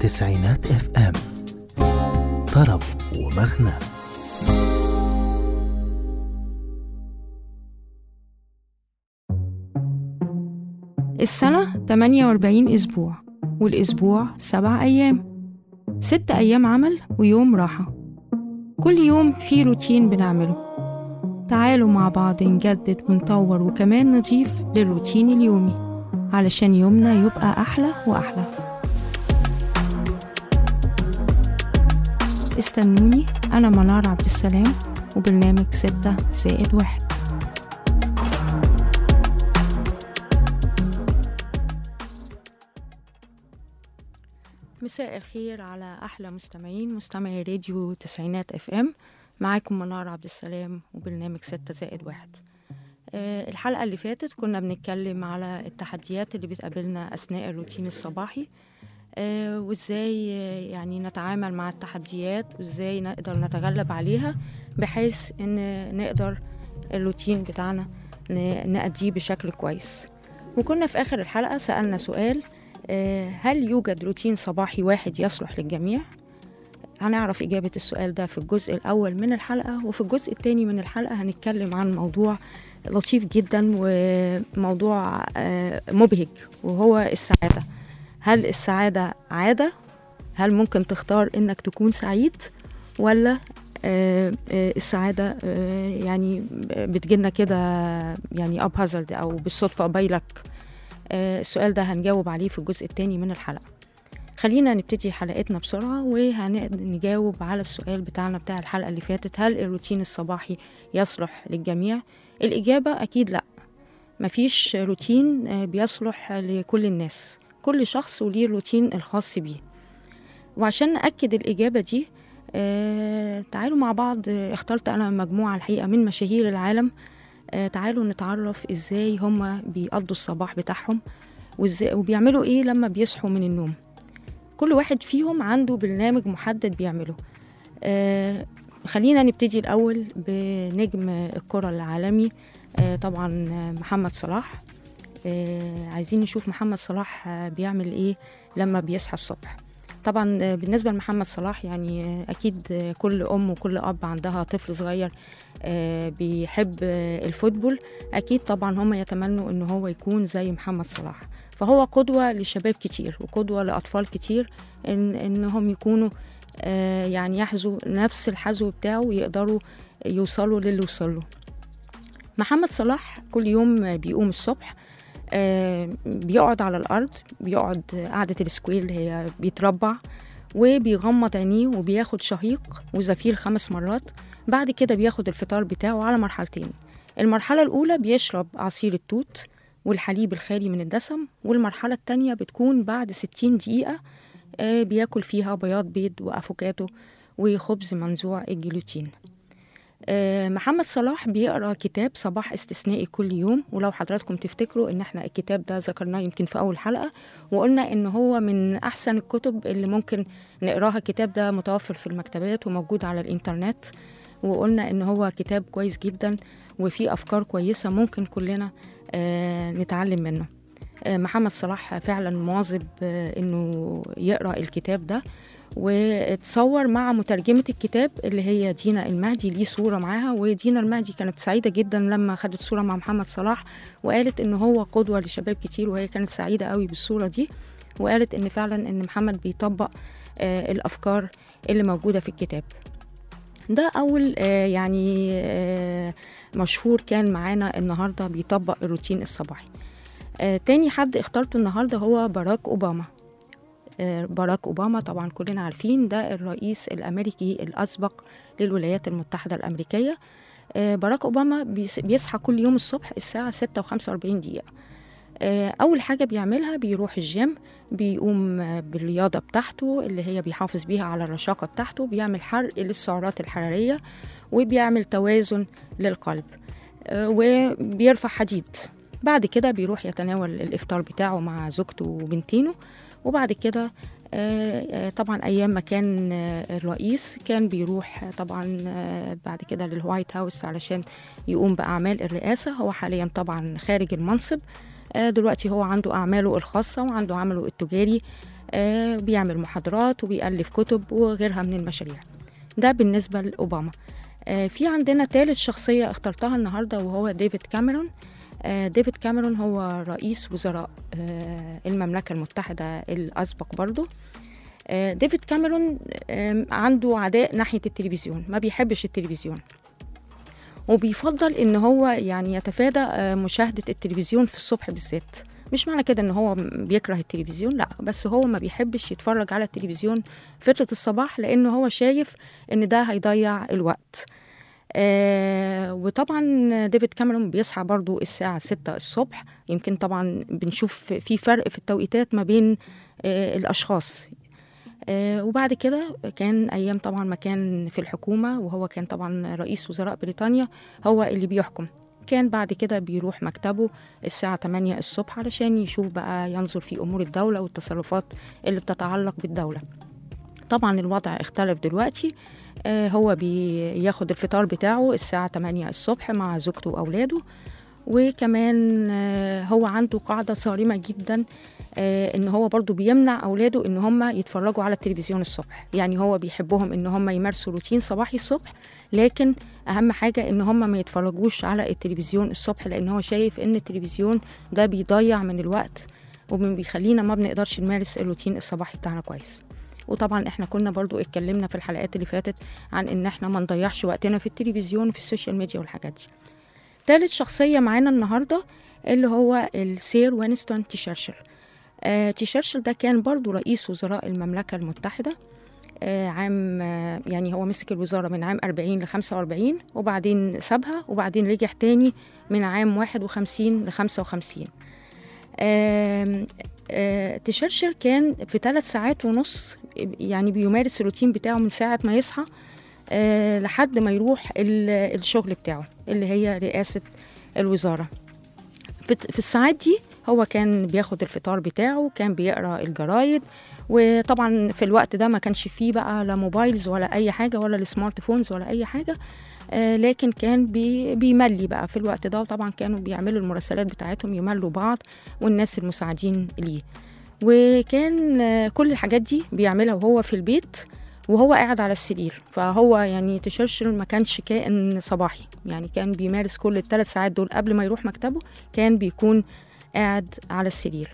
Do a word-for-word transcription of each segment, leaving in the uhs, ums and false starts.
تسعينات اف ام، طرب ومغنى. السنة تمانية وأربعين أسبوع، والأسبوع سبع أيام، ست أيام عمل ويوم راحة. كل يوم في روتين بنعمله. تعالوا مع بعض نجدد ونطور وكمان نضيف للروتين اليومي علشان يومنا يبقى أحلى وأحلى. استنوني، أنا منار عبد السلام وبرنامج ستة زائد واحد. مساء الخير على أحلى مستمعين مستمعي راديو تسعينات اف ام. معاكم منار عبد السلام وبرنامج ستة زائد واحد. أه الحلقة اللي فاتت كنا بنتكلم على التحديات اللي بتقابلنا أثناء الروتين الصباحي، أه وإزاي يعني نتعامل مع التحديات وإزاي نقدر نتغلب عليها بحيث إن نقدر الروتين بتاعنا نأديه بشكل كويس. وكنا في آخر الحلقة سألنا سؤال: هل يوجد روتين صباحي واحد يصلح للجميع؟ هنعرف إجابة السؤال ده في الجزء الأول من الحلقة، وفي الجزء الثاني من الحلقة هنتكلم عن موضوع لطيف جدا وموضوع مبهج، وهو السعادة. هل السعادة عادة؟ هل ممكن تختار إنك تكون سعيد؟ ولا السعادة يعني بتجيلنا كده يعني up hazard أو بالصدفة بايلك؟ السؤال ده هنجاوب عليه في الجزء الثاني من الحلقة. خلينا نبتدي حلقتنا بسرعة وهنجاوب على السؤال بتاعنا بتاع الحلقة اللي فاتت: هل الروتين الصباحي يصلح للجميع؟ الإجابة أكيد لأ. مفيش روتين بيصلح لكل الناس، كل شخص وليه الروتين الخاص بيه. وعشان نأكد الإجابة دي آه، تعالوا مع بعض. اخترت أنا مجموعة الحقيقة من مشاهير العالم. آه، تعالوا نتعرف إزاي هم بيقضوا الصباح بتاعهم وبيعملوا إيه لما بيصحوا من النوم. كل واحد فيهم عنده برنامج محدد بيعمله. آه، خلينا نبتدي الأول بنجم الكرة العالمي، آه، طبعا محمد صلاح. آه، عايزين نشوف محمد صلاح آه، بيعمل إيه لما بيصحى الصبح. طبعا بالنسبة لمحمد صلاح يعني أكيد كل أم وكل أب عندها طفل صغير بيحب الفوتبول، أكيد طبعا هم يتمنوا أنه هو يكون زي محمد صلاح. فهو قدوة لشباب كتير وقدوة لأطفال كتير إن إنهم يكونوا يعني يحذوا نفس الحذو بتاعه ويقدروا يوصلوا للي وصلوا. محمد صلاح كل يوم بيقوم الصبح، آه بيقعد على الأرض، بيقعد قعدة السكوير اللي هي بيتربع، وبيغمض عينيه وبياخد شهيق وزفير خمس مرات. بعد كده بياخد الفطار بتاعه على مرحلتين. المرحلة الأولى بيشرب عصير التوت والحليب الخالي من الدسم، والمرحلة التانية بتكون بعد ستين دقيقة آه بياكل فيها بياض بيض وأفوكاتو وخبز منزوع الجلوتين. محمد صلاح بيقرأ كتاب صباح استثنائي كل يوم، ولو حضراتكم تفتكروا ان احنا الكتاب ده ذكرناه يمكن في اول حلقة وقلنا ان هو من احسن الكتب اللي ممكن نقراها. الكتاب ده متوفر في المكتبات وموجود على الانترنت، وقلنا ان هو كتاب كويس جدا وفيه افكار كويسة ممكن كلنا آه نتعلم منه. آه محمد صلاح فعلا مواظب آه انه يقرأ الكتاب ده، وتصور مع مترجمة الكتاب اللي هي دينا المهدي، ليه صورة معاها. ودينا المهدي كانت سعيدة جدا لما خدت صورة مع محمد صلاح، وقالت إن هو قدوة لشباب كتير، وهي كانت سعيدة قوي بالصورة دي، وقالت إن فعلا إن محمد بيطبق آه الأفكار اللي موجودة في الكتاب ده. أول آه يعني آه مشهور كان معانا النهاردة بيطبق الروتين الصباحي. آه تاني حد اخترته النهاردة هو باراك أوباما. باراك أوباما طبعا كلنا عارفين ده الرئيس الأمريكي الأسبق للولايات المتحدة الأمريكية. باراك أوباما بيصحى كل يوم الصبح الساعة ستة وخمسة وأربعين دقيقة. أول حاجة بيعملها بيروح الجيم، بيقوم بالرياضة بتاعته اللي هي بيحافظ بيها على الرشاقة بتاعته، بيعمل حرق للسعرات الحرارية وبيعمل توازن للقلب وبيرفع حديد. بعد كده بيروح يتناول الإفطار بتاعه مع زوجته وبنتينه. وبعد كده طبعا أيام ما كان الرئيس كان بيروح طبعا بعد كده للوايت هاوس علشان يقوم بأعمال الرئاسة. هو حاليا طبعا خارج المنصب، دلوقتي هو عنده أعماله الخاصة وعنده عمله التجاري آه بيعمل محاضرات وبيألف كتب وغيرها من المشاريع. ده بالنسبة لأوباما. آه في عندنا ثالث شخصية اخترتها النهاردة وهو ديفيد كاميرون. آه ديفيد كاميرون هو رئيس وزراء آه المملكة المتحدة الأسبق برضو. آه ديفيد كاميرون آه عنده عداء ناحية التلفزيون، ما بيحبش التلفزيون، وبيفضل ان هو يعني يتفادى آه مشاهدة التلفزيون في الصبح بالذات. مش معنى كده ان هو بيكره التلفزيون، لا، بس هو ما بيحبش يتفرج على التلفزيون فترة الصباح لانه هو شايف ان ده هيضيع الوقت. آه وطبعا ديفيد كاميرون بيصحى برضو الساعة ستة الصبح. يمكن طبعا بنشوف في فرق في التوقيتات ما بين آه الأشخاص. آه وبعد كده كان أيام طبعا ما كان في الحكومة وهو كان طبعا رئيس وزراء بريطانيا هو اللي بيحكم. كان بعد كده بيروح مكتبه الساعة ثمانية الصبح علشان يشوف بقى ينظر في أمور الدولة والتصرفات اللي بتتعلق بالدولة. طبعا الوضع اختلف دلوقتي. آه هو بياخد الفطار بتاعه الساعة ثمانية الصبح مع زوجته وأولاده، وكمان آه هو عنده قاعدة صارمة جدا، آه إن هو برضو بيمنع أولاده إن هم يتفرجوا على التلفزيون الصبح. يعني هو بيحبهم إن هم يمارسوا روتين صباحي الصبح، لكن أهم حاجة إن هم ما يتفرجوش على التلفزيون الصبح، لأن هو شايف إن التلفزيون ده بيضيع من الوقت وبيخلينا ما بنقدرش نمارس الروتين الصباحي بتاعنا كويس. وطبعا احنا كنا برضو اتكلمنا في الحلقات اللي فاتت عن ان احنا ما نضيعش وقتنا في التلفزيون وفي السوشيال ميديا والحاجات دي. ثالث شخصية معانا النهاردة اللي هو السير وينستون تشرشل. آه تشرشل ده كان برضو رئيس وزراء المملكة المتحدة. آه عام آه يعني هو مسك الوزارة من عام أربعين لخمسة وأربعين، وبعدين سابها، وبعدين رجع تاني من عام واحد وخمسين لخمسة وخمسين. آه آه تشرشل كان في ثلاث ساعات ونص يعني بيمارس الروتين بتاعه من ساعة ما يصحى آه لحد ما يروح الشغل بتاعه اللي هي رئاسة الوزارة. في الساعات دي هو كان بياخد الفطار بتاعه، كان بيقرأ الجرايد، وطبعا في الوقت ده ما كانش فيه بقى لا موبايلز ولا أي حاجة ولا السمارت فونز ولا أي حاجة. آه لكن كان بي بيملي بقى في الوقت ده، وطبعا كانوا بيعملوا المراسلات بتاعتهم يملوا بعض والناس المساعدين ليه. وكان آه كل الحاجات دي بيعملها وهو في البيت وهو قاعد على السرير. فهو يعني تشرشل ما كانش كائن صباحي، يعني كان بيمارس كل الثلاث ساعات دول قبل ما يروح مكتبه كان بيكون قاعد على السرير.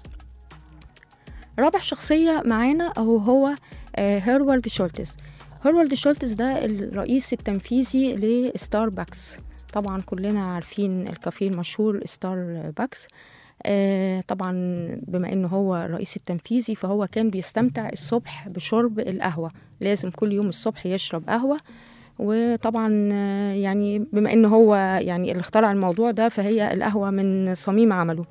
رابع شخصية معانا أهو هو آه هيروالد شولتز. هيروالد شولتز ده الرئيس التنفيذي لستاربكس. طبعا كلنا عارفين الكافيه المشهور ستاربكس. آه طبعا بما انه هو الرئيس التنفيذي فهو كان بيستمتع الصبح بشرب القهوة، لازم كل يوم الصبح يشرب قهوة. وطبعا آه يعني بما انه هو يعني اللي اخترع الموضوع ده فهي القهوة من صميم عمله.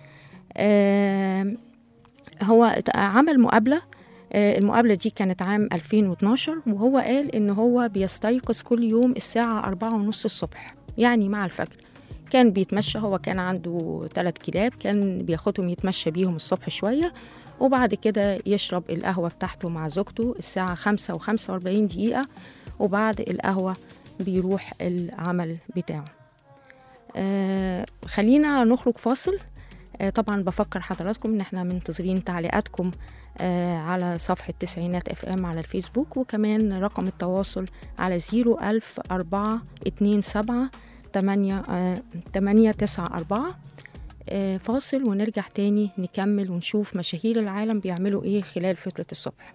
آه هو عمل مقابلة، المقابلة دي كانت عام ألفين واثناشر، وهو قال إن هو بيستيقظ كل يوم الساعة أربعة ونص الصبح يعني مع الفجر. كان بيتمشى، هو كان عنده ثلاث كلاب كان بياخدهم يتمشى بيهم الصبح شوية، وبعد كده يشرب القهوة بتاعته مع زوجته الساعة خمسة وخمسة وأربعين دقيقة، وبعد القهوة بيروح العمل بتاعه. آه خلينا نخرج فاصل. آه طبعا بفكر حضراتكم ان احنا منتظرين تعليقاتكم آه على صفحة تسعينات اف ام على الفيسبوك، وكمان رقم التواصل على زيرو ألف أربعة اتنين سبعة تمانية تمانية تسعة أربعة. آه فاصل ونرجع تاني نكمل ونشوف مشاهير العالم بيعملوا ايه خلال فترة الصبح.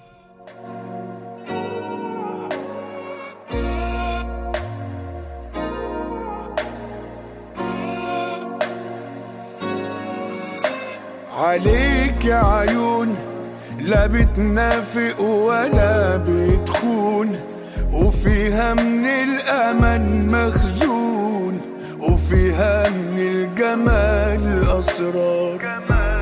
عليك يا عيون لا بتنافق ولا بتخون، وفيها من الأمل مخزون، وفيها من الجمال أسرار.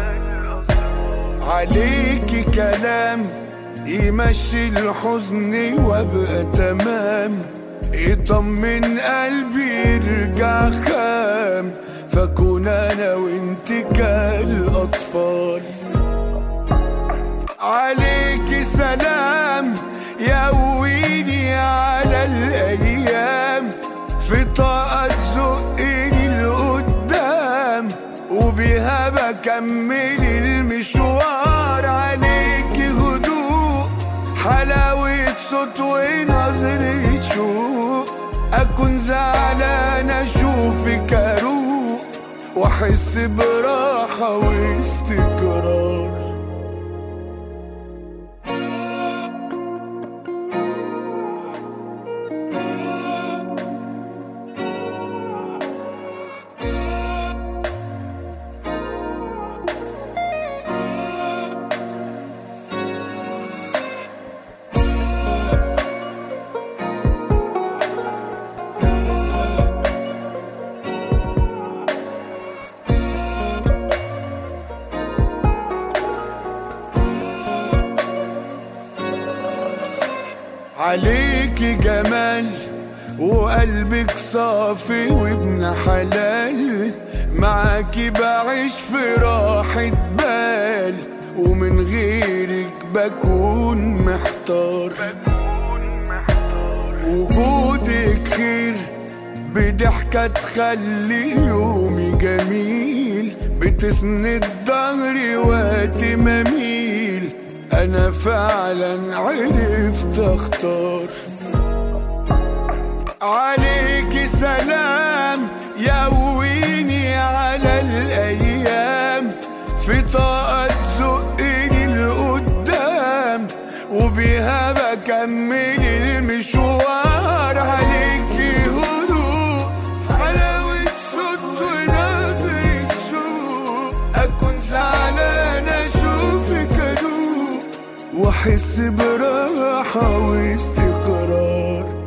عليك كلام يمشي الحزن وابقى تمام، يطمن قلبي يرجع خام، فكون أنا وانت كالأطفال. عليك سلام يقويني على الأيام، في طاقة تزقني لقدام، وبيها بكمل المشوار. عليك صوت ونظرة شوق، أكون زعلان أشوفك أروق وأحس براحة واستقرار. عليكي جمال وقلبك صافي وابن حلال، معاكي بعيش في راحة بال، ومن غيرك بكون محتار. وجودك خير بضحكة تخلي يومي جميل، بتسند ظهري وقت ما اميل، أنا فعلا عرفت أختار. عليكي سلام يقويني على الأيام، في طاقة تزقني لقدام وبيها بكمل المشوار. عليكي هدوء حلاوة صوت ونظرة سوق، أكون زعلان أشوفك أدوق وأحس براحة واستقرار.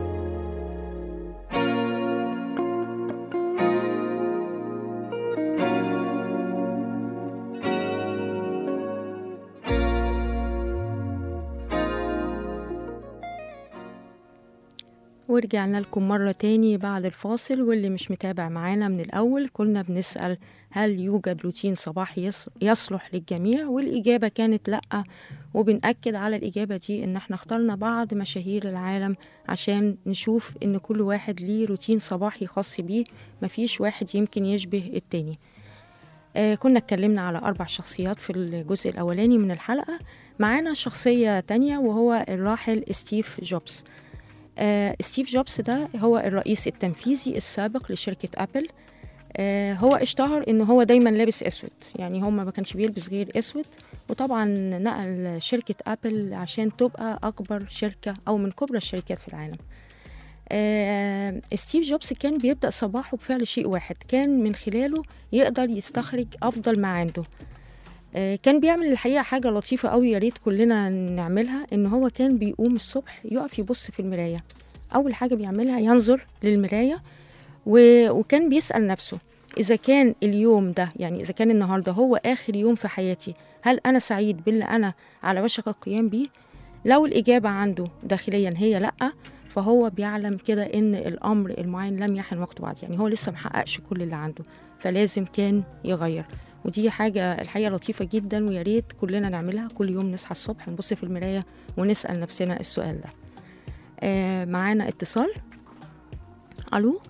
ورجعنا لكم مرة تاني بعد الفاصل. واللي مش متابع معانا من الأول كنا بنسأل هل يوجد روتين صباحي يصلح للجميع، والإجابة كانت لأ. وبنأكد على الإجابة دي إن احنا اخترنا بعض مشاهير العالم عشان نشوف إن كل واحد ليه روتين صباحي خاص بيه، مفيش واحد يمكن يشبه التاني. آه كنا اتكلمنا على أربع شخصيات في الجزء الأولاني من الحلقة. معانا شخصية تانية وهو الراحل ستيف جوبز. آه، ستيف جوبز ده هو الرئيس التنفيذي السابق لشركة أبل. آه، هو اشتهر إنه هو دايما لابس أسود، يعني هو ما كانش بيلبس غير أسود. وطبعا نقل شركة أبل عشان تبقى أكبر شركة أو من كبرى الشركات في العالم. آه، ستيف جوبز كان بيبدأ صباحه بفعل شيء واحد كان من خلاله يقدر يستخرج أفضل ما عنده. كان بيعمل الحقيقة حاجة لطيفة قوي، يا ريت كلنا نعملها. إن هو كان بيقوم الصبح يقف يبص في المراية. أول حاجة بيعملها ينظر للمراية وكان بيسأل نفسه إذا كان اليوم ده، يعني إذا كان النهاردة هو آخر يوم في حياتي، هل أنا سعيد باللي أنا على وشك القيام بيه؟ لو الإجابة عنده داخليا هي لأ، فهو بيعلم كده إن الأمر المعين لم يحن وقته بعد، يعني هو لسه محققش كل اللي عنده، فلازم كان يغير. ودي حاجة الحقيقة لطيفة جدا، ويا ريت كلنا نعملها كل يوم. نصحى الصبح نبص في المراية ونسأل نفسنا السؤال ده. آه معانا اتصال. ألو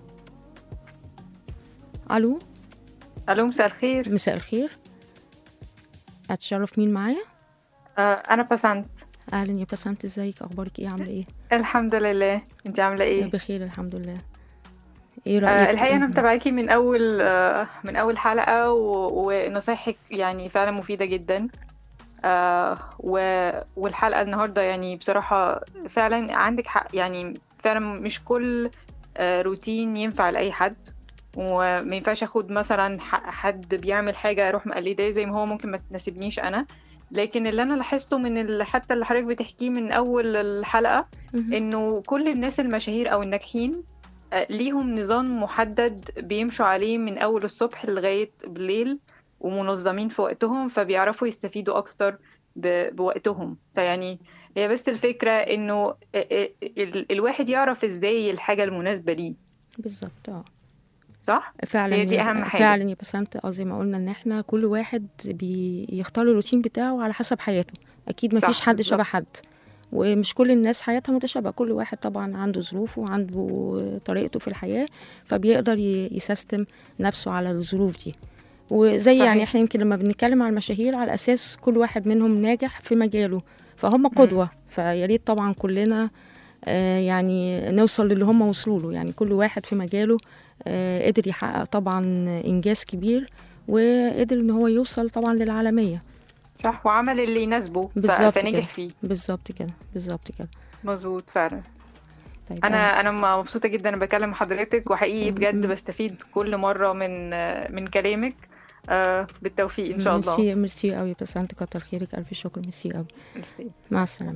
ألو ألو مساء الخير. مساء الخير، أتشرف مين معايا؟ آه أنا بسنت. أهلا يا بسنت، ازيك؟ أخبارك إيه؟ عاملة إيه؟ الحمد لله، أنت عاملة إيه؟ بخير الحمد لله. ايه رأيك؟ آه الحقيقة أنا متابعاكي من أول آه من أول حلقة، ونصايحك يعني فعلا مفيدة جدا. آه والحلقة النهاردة يعني بصراحة فعلا عندك حق، يعني فعلا مش كل آه روتين ينفع لأي حد، وما ينفعش أخد مثلا حد بيعمل حاجة أروح مقلداه زي ما هو ممكن ما تناسبنيش أنا. لكن اللي أنا لاحظته من حتى اللي حضرتك بتحكيه من أول الحلقة إنه كل الناس المشاهير أو الناجحين ليهم نظام محدد بيمشوا عليه من أول الصبح لغاية بالليل، ومنظمين في وقتهم، فبيعرفوا يستفيدوا أكتر بوقتهم. فيعني هي بس الفكرة إنه الواحد يعرف إزاي الحاجة المناسبة ليه بالظبط. اه صح؟ فعلا هي دي أهم حاجة فعلا يا بسنت. اه زي ما قلنا إن إحنا كل واحد بيختار الروتين بتاعه على حسب حياته. أكيد مفيش حد شبه حد، ومش كل الناس حياتها متشابهة. كل واحد طبعا عنده ظروفه وعنده طريقته في الحياة، فبيقدر يسيستم نفسه على الظروف دي. وزي صحيح. يعني احنا يمكن لما بنتكلم على المشاهير على أساس كل واحد منهم ناجح في مجاله، فهم قدوة. فيا ريت طبعا كلنا آه يعني نوصل للي هم وصلوا له، يعني كل واحد في مجاله آه قدر يحقق طبعا إنجاز كبير، وقدر إن هو يوصل طبعا للعالمية. صح، وعمل اللي يناسبه ف- بالظبط فنجح كده. فيه. بالظبط كده بالظبط كده. مظبوط فعلا. طيب انا انا مبسوطه جدا انا بكلم حضرتك، وحقيقي بجد بستفيد كل مره من من كلامك. آه، بالتوفيق ان شاء الله. ميرسي ميرسي قوي، بس انت كتر خيرك، الف شكر، ميرسي قوي. ميرسي. مع السلامه.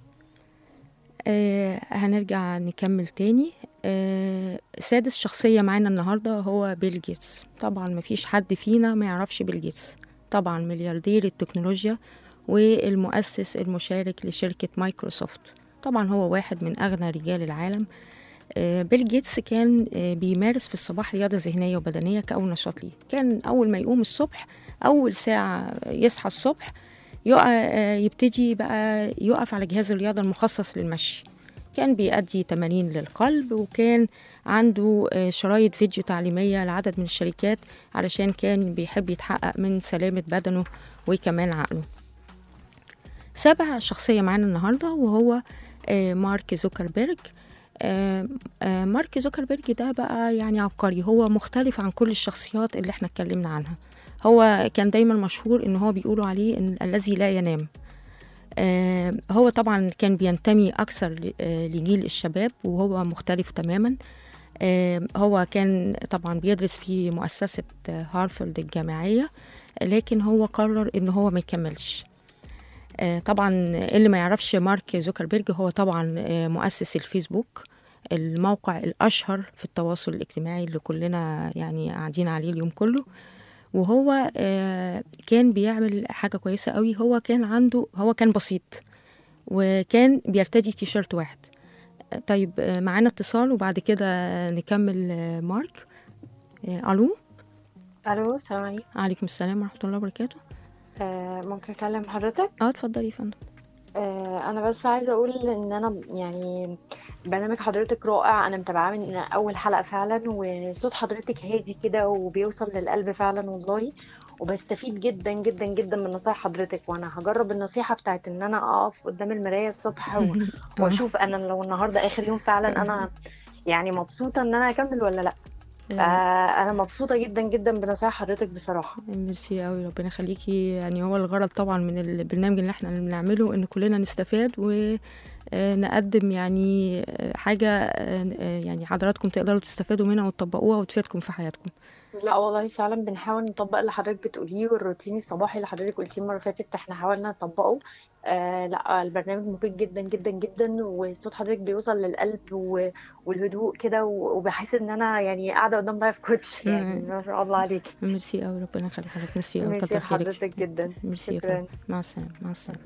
آه هنرجع نكمل تاني. آه سادس شخصيه معانا النهارده هو بيل جيتس. طبعا مفيش حد فينا ما يعرفش بيل جيتس، طبعا ملياردير التكنولوجيا والمؤسس المشارك لشركه مايكروسوفت. طبعا هو واحد من اغنى رجال العالم. آه، بيل جيتس كان آه، بيمارس في الصباح رياضة ذهنية وبدنية كأول نشاط ليه. كان أول ما يقوم الصبح، أول ساعة يصحى الصبح يقع آه، يبتدي بقى يقف على جهاز الرياضة المخصص للمشي. كان بيأدي تمارين للقلب، وكان عنده آه، شرايط فيديو تعليمية لعدد من الشركات علشان كان بيحب يتحقق من سلامة بدنه وكمان عقله. سابع شخصية معانا النهاردة وهو آه، مارك زوكربيرج. آه، آه، مارك زوكربيرج ده بقى يعني عبقري، هو مختلف عن كل الشخصيات اللي احنا اتكلمنا عنها. هو كان دايما مشهور ان هو بيقولوا عليه إن الذي لا ينام. آه، هو طبعا كان بينتمي اكثر ل- آه، لجيل الشباب، وهو مختلف تماما. آه، هو كان طبعا بيدرس في مؤسسة آه، هارفارد الجامعية، لكن هو قرر ان هو ما يكملش. آه، طبعا اللي ما يعرفش مارك زوكربيرج، هو طبعا آه، مؤسس الفيسبوك، الموقع الأشهر في التواصل الاجتماعي اللي كلنا يعني قاعدين عليه اليوم كله. وهو آه، كان بيعمل حاجة كويسة قوي. هو كان عنده هو كان بسيط، وكان بيرتدي تيشيرت واحد. آه، طيب آه، معانا اتصال وبعد كده نكمل. آه، مارك. آه، ألو. الو، السلام عليكم. عليكم السلام ورحمة الله وبركاته. آه ممكن اكلم حضرتك؟ اه اتفضلي يا فندم. آه انا بس عايزه اقول ان انا يعني برنامج حضرتك رائع، انا متابعاه من اول حلقه فعلا، وصوت حضرتك هادي كده وبيوصل للقلب فعلا والله، وبستفيد جدا جدا جدا من نصايح حضرتك. وانا هجرب النصيحه بتاعت ان انا اقف قدام المرايه الصبح و- واشوف انا لو النهارده اخر يوم فعلا انا يعني مبسوطه ان انا اكمل ولا لا. فانا مبسوطه جدا جدا بنصايح حضرتك بصراحه. ميرسي قوي، ربنا يخليكي. يعني هو الغرض طبعا من البرنامج اللي احنا بنعمله ان كلنا نستفاد ونقدم يعني آه، حاجة آه، يعني حضراتكم تقدروا تستفادوا منها وتطبقوها وتفيدكم في حياتكم. لا والله فعلا بنحاول نطبق اللي حضرتك بتقوليه، والروتين الصباحي اللي حضرتك قلتيه المره اللي فاتت احنا حاولنا نطبقه. آه لا البرنامج مفيد جدا جدا جدا، وصوت حضرتك بيوصل للقلب و- والهدوء كده، و- وبحس ان انا يعني قاعده قدام لايف كوتش، يعني ما شاء الله عليكي. ميرسي قوي، ربنا يخلي حضرتك. ميرسي قوي، ميرسي كتر خيرك. لحضرتك جدا. ميرسي يا شكرا. فندم. مع السلامة. مع السلامة.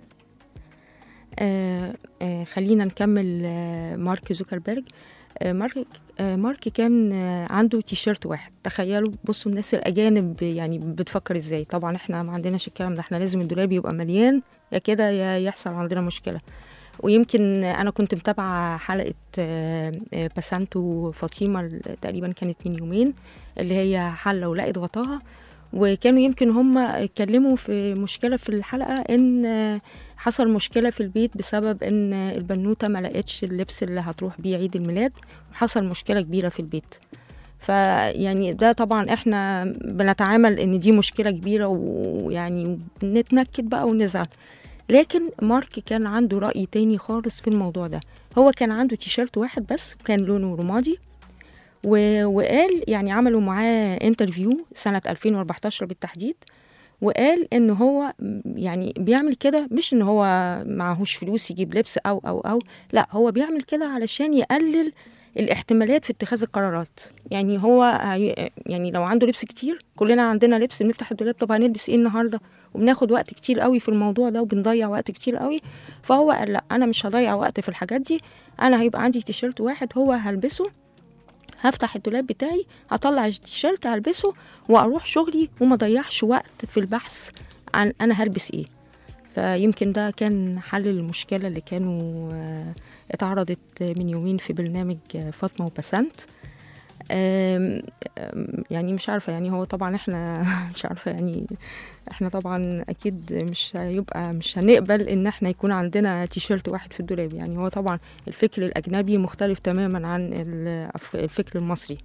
آه آه خلينا نكمل. آه مارك زوكربيرج. آه مارك آه مارك كان آه عنده تيشيرت واحد. تخيلوا، بصوا الناس الأجانب يعني بتفكر ازاي. طبعا احنا ما عندناش الكلام ده، احنا لازم الدولاب يبقى مليان، يا كده يا يحصل عندنا مشكلة. ويمكن أنا كنت متابعة حلقة آه آه بسنتو فاطمة، تقريبا كانت من يومين، اللي هي حلة ولقت غطاها. وكانوا يمكن هم اتكلموا في مشكلة في الحلقة، ان آه، حصل مشكلة في البيت بسبب ان البنوتة ما لقتش اللبس اللي هتروح بيه عيد الميلاد، وحصل مشكلة كبيرة في البيت. فيعني ده طبعا احنا بنتعامل ان دي مشكلة كبيرة، ويعني نتنكد بقى ونزعل. لكن مارك كان عنده رأي تاني خالص في الموضوع ده. هو كان عنده تيشيرت واحد بس، كان لونه رمادي، و- وقال يعني عملوا معاه انترفيو سنة ألفين وأربعتاشر بالتحديد، وقال ان هو يعني بيعمل كده مش ان هو معهوش فلوس يجيب لبس او او او لا، هو بيعمل كده علشان يقلل الاحتمالات في اتخاذ القرارات. يعني هو هي- يعني لو عنده لبس كتير، كلنا عندنا لبس، بنفتح الدولاب طب هنلبس ايه النهارده، وبناخد وقت كتير قوي في الموضوع ده وبنضيع وقت كتير قوي. فهو قال لا، انا مش هضيع وقت في الحاجات دي، انا هيبقى عندي تيشيرت واحد هو هلبسه، هفتح الدولاب بتاعي، هطلع التيشيرت هلبسه واروح شغلي، وما ضيعش وقت في البحث عن انا هلبس ايه. فيمكن ده كان حل المشكلة اللي كانوا آه، اتعرضت من يومين في برنامج آه، فاطمة وبسنت. آم، آم، يعني مش عارفة، يعني هو طبعا احنا مش عارفة، يعني احنا طبعا اكيد مش هيبقى مش هنقبل ان احنا يكون عندنا تيشيرت واحد في الدولاب. يعني هو طبعا الفكر الاجنبي مختلف تماما عن الأف- الفكر المصري.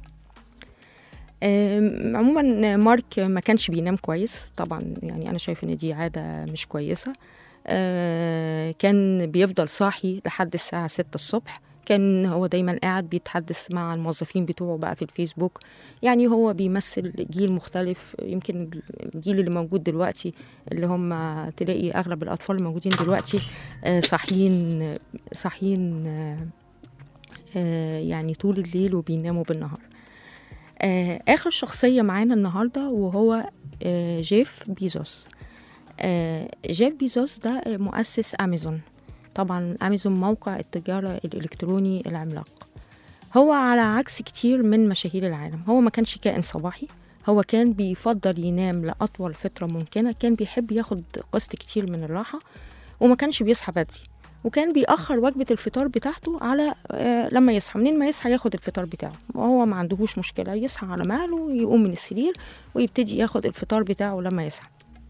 آم، عموما مارك ما كانش بينام كويس طبعا، يعني انا شايفه ان دي عاده مش كويسه. آه، كان بيفضل صاحي لحد الساعه ستة الصبح. كان هو دايما قاعد بيتحدث مع الموظفين بتوعه بقى في الفيسبوك. يعني هو بيمثل جيل مختلف، يمكن الجيل اللي موجود دلوقتي اللي هم تلاقي اغلب الاطفال الموجودين دلوقتي آه، صاحيين صاحيين آه، آه، يعني طول الليل وبيناموا بالنهار. آه، آخر شخصية معانا النهاردة وهو آه، جيف بيزوس. آه، جيف بيزوس ده مؤسس أمازون. طبعا أمازون موقع التجارة الإلكتروني العملاق. هو على عكس كتير من مشاهير العالم، هو ما كانش كائن صباحي. هو كان بيفضل ينام لأطول فترة ممكنة، كان بيحب ياخد قسط كتير من الراحة، وما كانش بيصحى بدري، وكان بيأخر وجبة الفطار بتاعته على آه لما يصحى. منين ما يصحى ياخد الفطار بتاعه، وهو ما عندهوش مشكلة يصحى على مهله، يقوم من السرير ويبتدي ياخد الفطار بتاعه لما يصحى.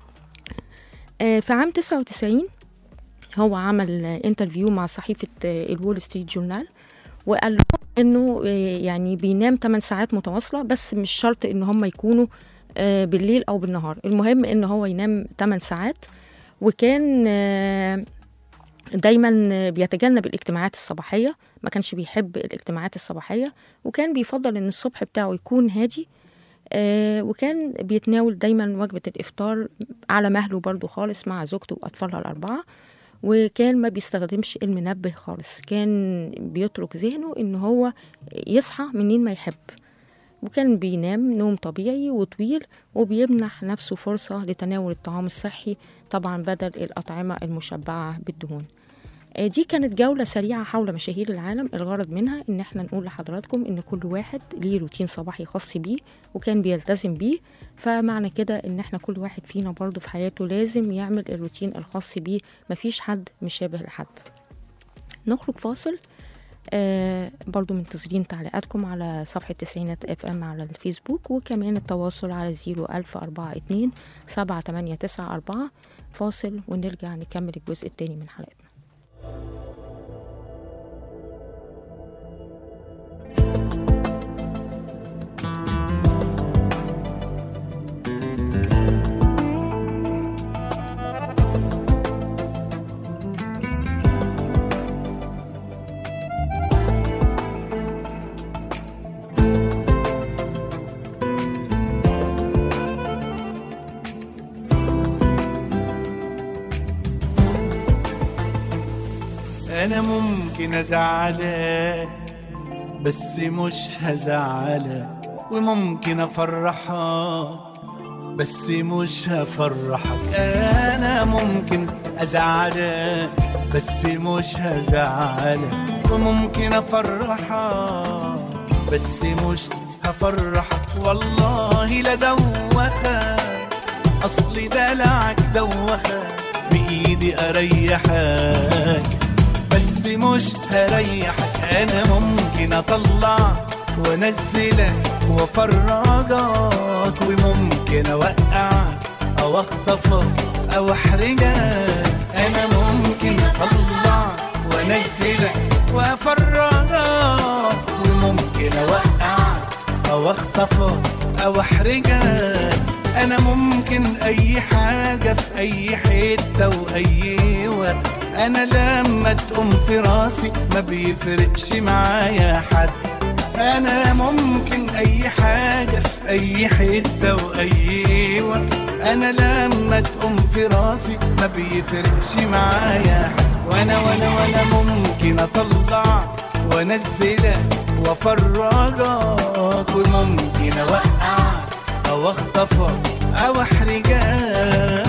آه في عام تسعة وتسعين هو عمل آه انترفيو مع صحيفة آه الول ستريت جورنال، وقال لهم انه آه يعني بينام ثماني ساعات متواصلة، بس مش شرط ان هم يكونوا آه بالليل او بالنهار، المهم ان هو ينام ثماني ساعات. وكان آه دايما بيتجنب الاجتماعات الصباحية، ما كانش بيحب الاجتماعات الصباحية، وكان بيفضل ان الصبح بتاعه يكون هادي. آه وكان بيتناول دايما وجبة الإفطار على مهله برضو خالص مع زوجته وأطفالها الأربعة. وكان ما بيستخدمش المنبه خالص، كان بيترك ذهنه ان هو يصحى منين ما يحب، وكان بينام نوم طبيعي وطويل، وبيمنح نفسه فرصة لتناول الطعام الصحي طبعا بدل الأطعمة المشبعة بالدهون. دي كانت جولة سريعة حول مشاهير العالم، الغرض منها ان احنا نقول لحضراتكم ان كل واحد ليه روتين صباحي خاص بيه وكان بيلتزم بيه. فمعنى كده ان احنا كل واحد فينا برضو في حياته لازم يعمل الروتين الخاص بيه، مفيش حد مشابه لحد. نخرج فاصل. آه برضو منتظرين تعليقاتكم على صفحة تسعينات اف ام على الفيسبوك، وكمان التواصل على زيرو ألف أربعة اتنين سبعة تمانية تسعة أربعة. فاصل ونرجع نكمل الجزء التاني من حلقتنا. أنا ممكن أزعلك بس مش هزعلك، وممكن أفرحك بس مش هفرحك. أنا ممكن أزعلك بس مش هزعلك، وممكن أفرحك بس مش هفرحك. والله لا دوخك، أصلي دلعك دوخك، بإيدي أريحك بس مش هريحك. أنا ممكن أطلعك وأنزلك وأفرجك، وممكن أوقعك أو أخطفك أو أحرجك. أنا ممكن أطلعك وأنزلك وأفرجك، وممكن أوقعك أو أخطفك أو أحرجك. أنا ممكن أي حاجة في أي حتة وأي وقت. أنا لما تقوم في راسي ما بيفرقش معايا حد. أنا ممكن أي حاجة في أي حتة وأي وقت. أنا لما تقوم في راسي ما بيفرقش معايا حد. وأنا وأنا وأنا ممكن أطلع وأنزلك وأفرجك، وممكن أوقعك أو أخطفك أو أحرجك.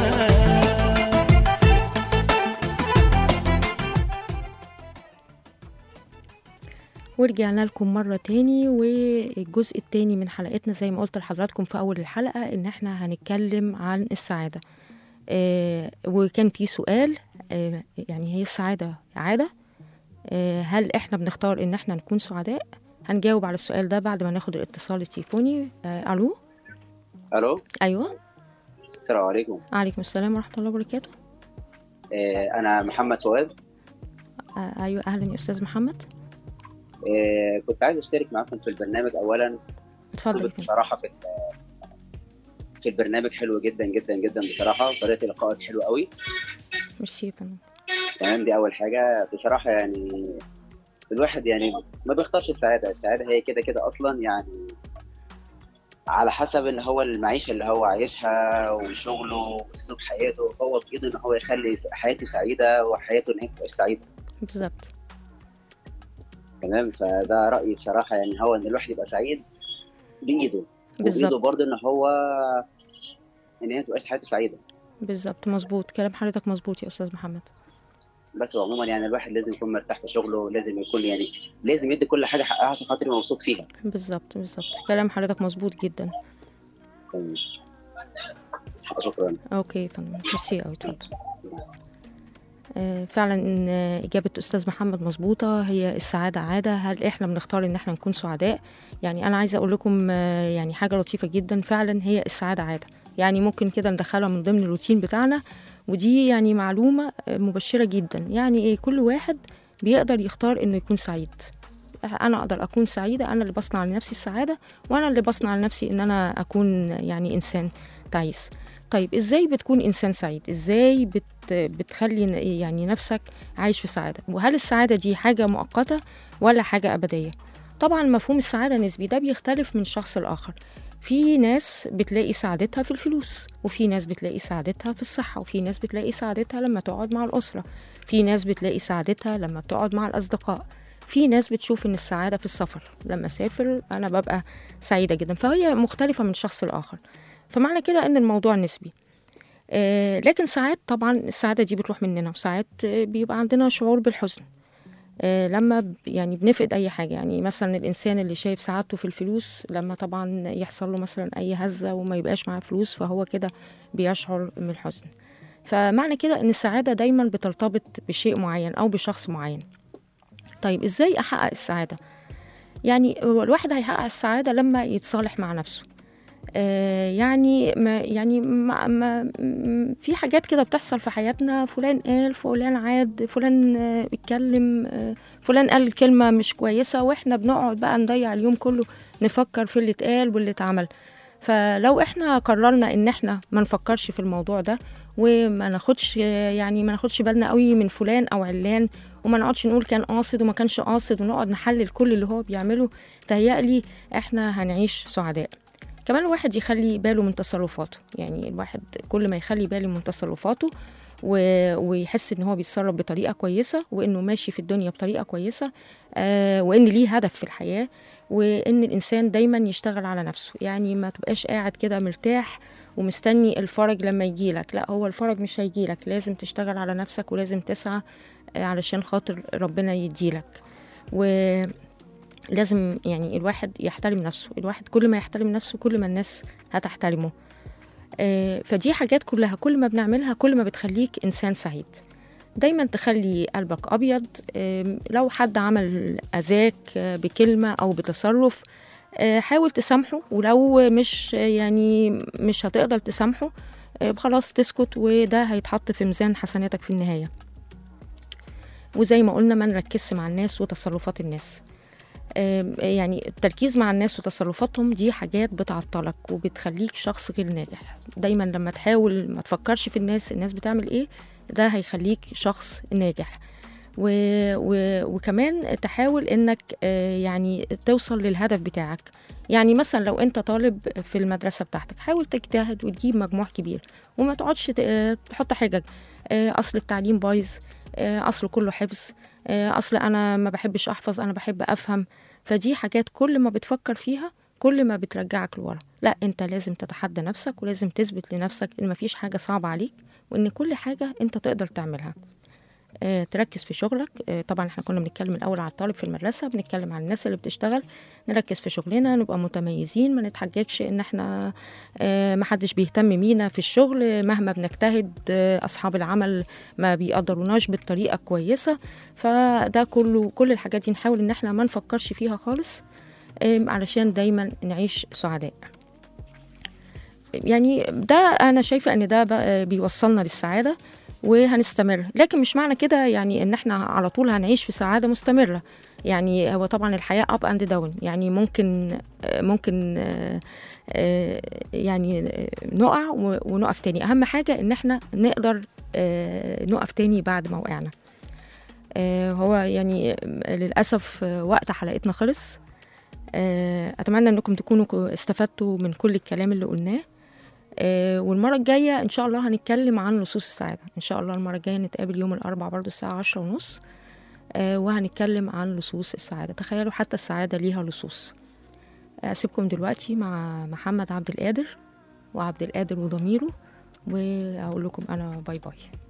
ورجعنا لكم مرة تاني، والجزء التاني من حلقتنا زي ما قلت لحضراتكم في أول الحلقة إن احنا هنتكلم عن السعادة. آه وكان في سؤال، آه يعني هي السعادة عادة؟ آه هل احنا بنختار إن احنا نكون سعداء هنجاوب على السؤال ده بعد ما ناخد الاتصال التليفوني. آه الو. الو، ايوه. السلام عليكم. عليكم السلام ورحمه الله وبركاته. آه انا محمد فؤاد. آه ايوه، اهلا يا استاذ محمد. آه كنت عايز اشترك معاكم في البرنامج. اولا اتفضل. أسلوبك بصراحه في في البرنامج حلو جدا جدا جدا بصراحه، طريقه لقائك حلوه قوي. ميرسي يا فندم. تمام، دي اول حاجه. بصراحه يعني الواحد يعني ما بيختارش السعاده، السعاده هي كده كده اصلا، يعني على حسب ان هو المعيشه اللي هو عايشها وشغله واسلوب حياته، هو بايده ان هو يخلي حياته سعيده وحياته ان هي تبقى سعيده. بالظبط. تمام، فده رايي بصراحه، يعني هو ان الواحد يبقى سعيد بايده، وبايده بالظبط. برضه ان هو ان هي تبقى حياته سعيده. بالظبط، مظبوط كلام حضرتك، مظبوط يا استاذ محمد. بس عموما يعني الواحد لازم يكون مرتاح في شغله، لازم يكون يعني لازم يدي كل حاجه حقها عشان خاطر يبقى مبسوط فيها. بالظبط بالظبط، كلام حضرتك مظبوط جدا. تمام، شكرا. اوكي يا فندم، ميرسي قوي، اتفضل. آه، فعلا ان اجابه استاذ محمد مظبوطه. هي السعاده عاده، هل احنا بنختار ان احنا نكون سعداء؟ يعني انا عايزه اقول لكم آه، يعني حاجه لطيفه جدا، فعلا هي السعاده عاده، يعني ممكن كده ندخلها من ضمن الروتين بتاعنا. ودي يعني معلومه آه، مبشره جدا. يعني ايه؟ كل واحد بيقدر يختار انه يكون سعيد. انا اقدر اكون سعيده، انا اللي بصنع لنفسي السعاده، وانا اللي بصنع لنفسي ان انا اكون يعني انسان تعيس. طيب ازاي بتكون انسان سعيد؟ ازاي بت بتخلي يعني نفسك عايش في سعاده؟ وهل السعاده دي حاجه مؤقته ولا حاجه ابديه؟ طبعا مفهوم السعاده نسبي، ده بيختلف من شخص لاخر. في ناس بتلاقي سعادتها في الفلوس، وفي ناس بتلاقي سعادتها في الصحه، وفي ناس بتلاقي سعادتها لما تقعد مع الاسره، في ناس بتلاقي سعادتها لما بتقعد مع الاصدقاء، في ناس بتشوف ان السعاده في السفر، لما اسافر انا ببقى سعيده جدا. فهي مختلفه من شخص لاخر، فمعنى كده ان الموضوع نسبي. آه لكن ساعات طبعا السعاده دي بتروح مننا، وساعات آه بيبقى عندنا شعور بالحزن آه لما ب- يعني بنفقد اي حاجه. يعني مثلا الانسان اللي شايف سعادته في الفلوس، لما طبعا يحصل له مثلا اي هزه وما يبقاش معاه فلوس، فهو كده بيشعر بالحزن. فمعنى كده ان السعاده دايما بترتبط بشيء معين او بشخص معين. طيب ازاي احقق السعاده؟ يعني الواحد هيحقق السعاده لما يتصالح مع نفسه. آه يعني ما يعني ما ما م- في حاجات كده بتحصل في حياتنا، فلان قال، فلان عاد، فلان آه اتكلم، آه فلان قال كلمة مش كويسة، واحنا بنقعد بقى نضيع اليوم كله نفكر في اللي اتقال واللي اتعمل. فلو احنا قررنا ان احنا ما نفكرش في الموضوع ده، وما ناخدش آه يعني ما ناخدش بالنا قوي من فلان او علان، وما نقعدش نقول كان قاصد وما كانش قاصد، ونقعد نحلل كل اللي هو بيعمله، تهيألي احنا هنعيش سعداء. كمان الواحد يخلي باله من تصرفاته. يعني الواحد كل ما يخلي باله من تصرفاته و... ويحس ان هو بيتصرف بطريقه كويسه، وانه ماشي في الدنيا بطريقه كويسه، آه وان ليه هدف في الحياه، وان الانسان دايما يشتغل على نفسه. يعني ما تبقاش قاعد كده مرتاح ومستني الفرج لما يجيلك، لا، هو الفرج مش هيجيلك، لازم تشتغل على نفسك ولازم تسعى آه علشان خاطر ربنا يديلك. و لازم يعني الواحد يحترم نفسه. الواحد كل ما يحترم نفسه كل ما الناس هتحترمه. آه فدي حاجات كلها كل ما بنعملها كل ما بتخليك إنسان سعيد. دايما تخلي قلبك أبيض. آه لو حد عمل أذاك آه بكلمة أو بتصرف، آه حاول تسامحه، ولو مش يعني مش هتقدر تسامحه، آه خلاص تسكت، وده هيتحط في ميزان حسناتك في النهاية. وزي ما قلنا ما نركزش مع الناس وتصرفات الناس. يعني التركيز مع الناس وتصرفاتهم دي حاجات بتعطلك وبتخليك شخص غير ناجح. دايما لما تحاول ما تفكرش في الناس الناس بتعمل ايه، ده هيخليك شخص ناجح. و... و... وكمان تحاول انك يعني توصل للهدف بتاعك. يعني مثلا لو انت طالب في المدرسة بتاعتك، حاول تجتهد وتجيب مجموع كبير، وما تقعدش تحط حجج اصل التعليم بايظ، اصله كله حفظ، اصل انا ما بحبش احفظ، انا بحب افهم. فدي حاجات كل ما بتفكر فيها كل ما بترجعك لورا. لا، انت لازم تتحدى نفسك، ولازم تثبت لنفسك ان مفيش حاجة صعبة عليك، وان كل حاجة انت تقدر تعملها. آه، تركز في شغلك. آه، طبعا احنا كنا بنتكلم الاول على الطالب في المدرسه، بنتكلم عن الناس اللي بتشتغل. نركز في شغلنا، نبقى متميزين، ما نتحججش ان احنا آه، ما حدش بيهتم بينا في الشغل مهما بنجتهد. آه، اصحاب العمل ما بيقدروناش بالطريقه كويسه. فده كله كل الحاجات دي نحاول ان احنا ما نفكرش فيها خالص، آم، علشان دايما نعيش سعداء. يعني ده أنا شايفة إن ده بقى بيوصلنا للسعادة وهنستمر، لكن مش معنى كده يعني إن إحنا على طول هنعيش في سعادة مستمرة. يعني هو طبعا الحياة up and down، يعني ممكن ممكن آه، آه، يعني نقع و- ونقف تاني. أهم حاجة إن إحنا نقدر آه، نقف تاني بعد ما وقعنا. آه، هو يعني للأسف آه، وقت حلقتنا خلص. آه، أتمنى أنكم تكونوا كو- استفدتوا من كل الكلام اللي قلناه. آه، والمرة الجاية إن شاء الله هنتكلم عن لصوص السعادة. إن شاء الله المرة الجاية نتقابل يوم الأربعاء برضو الساعة عشرة ونص، آه، وهنتكلم عن لصوص السعادة. تخيلوا حتى السعادة ليها لصوص. أسيبكم دلوقتي مع محمد عبد القادر وعبد القادر وضميره، وأقول لكم أنا باي باي.